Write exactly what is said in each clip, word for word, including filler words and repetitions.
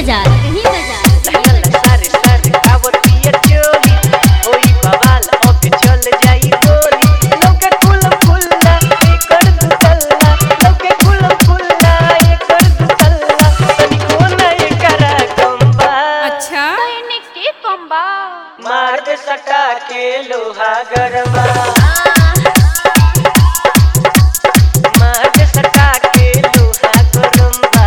बाजार कहीं बाजार सारे सारे कावतिया चोली होई बवाल अब चल जाई गोली लौके कुलम कुल्ला एकर दुतल्ला लौके कुलम कुल्ला एकर दुतल्ला तनी कोना एकरा गंबा अच्छा कहने के कंबा मार दे सटा के लोहा गरबा मार दे सटा के लोहा गरबा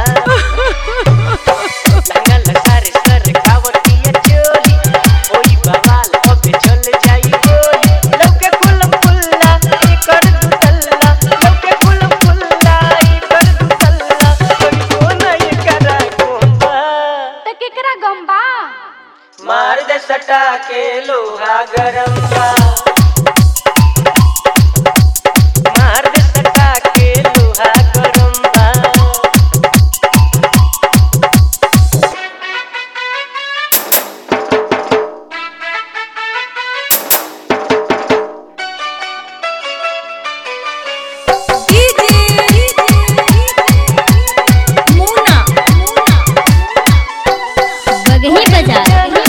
लंगल सारे सारे कावतिया चोली होई बवाल अब चल जाई गोली लौके कुलम कुल्ला एकर दुतल्ला लौके कुलम कुल्ला एकर दुतल्ला तनी कोना एकरा गंबा त केकरा गंबा मार दे सटा के लोहा गरबा मार दे सटा के लोहा गरबा मुन्ना बगही बाजार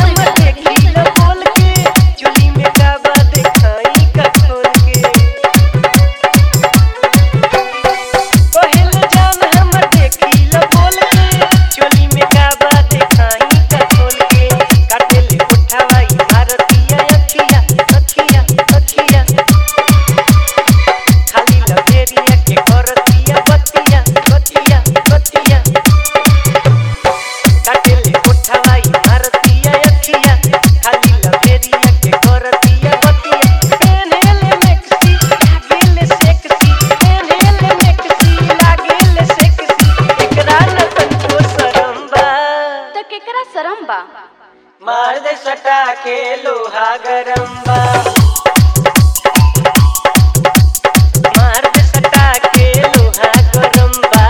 सरम्बा मार दे सटा के लोहा गरम्बा मार दे सटा के लोहा गरम्बा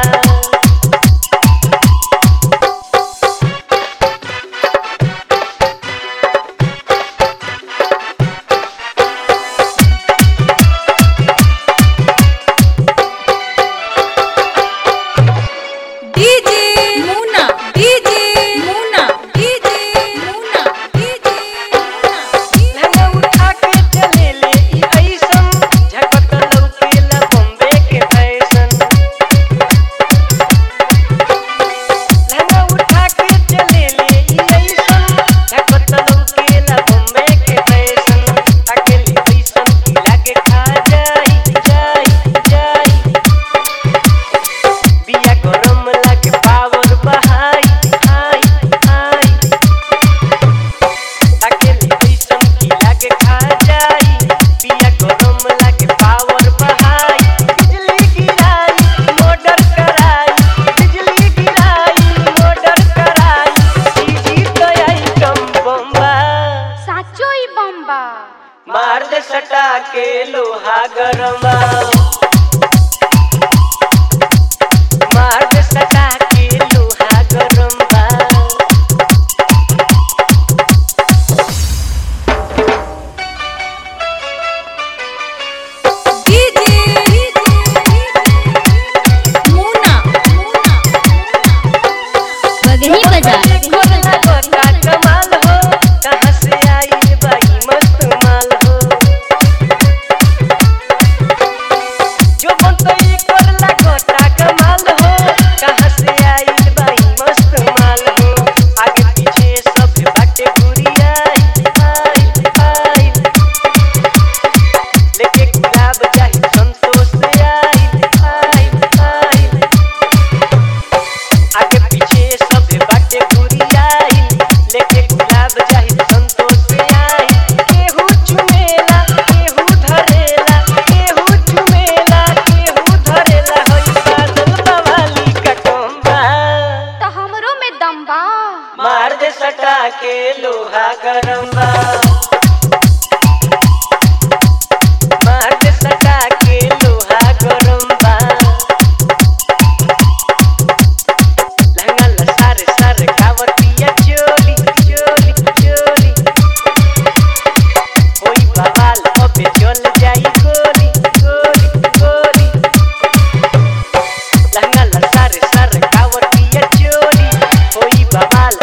DJ Munna DJ Munna DJ Munna DJ lehenga उठा के चले ले ई ऐसन झकत लौकेला बॉम्बे के फैशन लहंगा उठा के चले ले ई ऐसन झकत लौकेला बॉम्बे के फैशन अकेले ऐसन की लागे खा जाई जाई जाई बिया गरम लागे पावर बहाई आई आई अकेले ऐसन की लागे खा जाई बिया गरम लागे पावर बहाई बिजली गिराई मोटर कराई बिजली गिराई मोटर कराई चीजी तो आई कम बम्बा साचो ही बम्बा मार दे सटा के लोहा गरबा मार दे सटा के लोहा गरबा डीजे मुन्ना बगही बाजार खोलना गोटा कमाल हो कहाँ से आई बाई मस्त माल हो जो बनतो ई करला गोटा कमाल हो कहाँ से आई बाई मस्त माल हो आगे पीछे सब बाटे घुरी आई आई आई लेके गुलाब चाही संतोष से आई आई आई आगे पीछे सब बाटे घुरी आई लेके गुलाब चाही संतोष से आई केहू चुमेला केहू धरेला केहू चुमेला केहू धरेला होई बादल बवाली का टोंबा त हमरो में दम्बा मार दे सटा के लोहा गरम्बा मार दे सटा के लोहा गरम्बा लहंगा सारे सारे कावतिया चोली चोली चोली होई बवाल अब चल जाई गोली गोली गोली लहंगा सारे सारे कावतिया चोली होई बवाल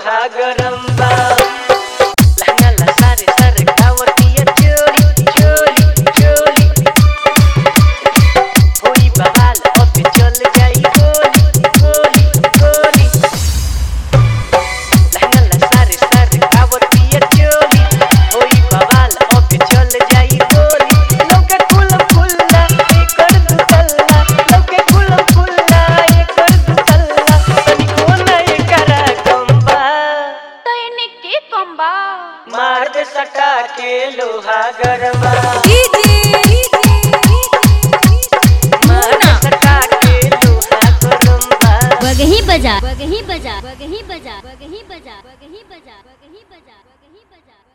लोहा गरम बा लहंगा ला सारे सर कावतिया चोली चोली चोली होई बवाल अब चल जाई गोली गोली गोली लहंगा ला सारे सर कावतिया चोली होई बवाल अब चल जाई गोली लौके कुलम कुल्ला एकर दुतल्ला लौके कुलम कुल्ला एकर दुतल्ला तनी कोना एकरा गंबा तैने के कंबा मार दे सटा के लोहा गरबा डीजे मार दे सटा के लोहा गरबा बगही बजा बगही बजा बगही बजा बगही बजा बगही बजा बगही बजा बगही बजा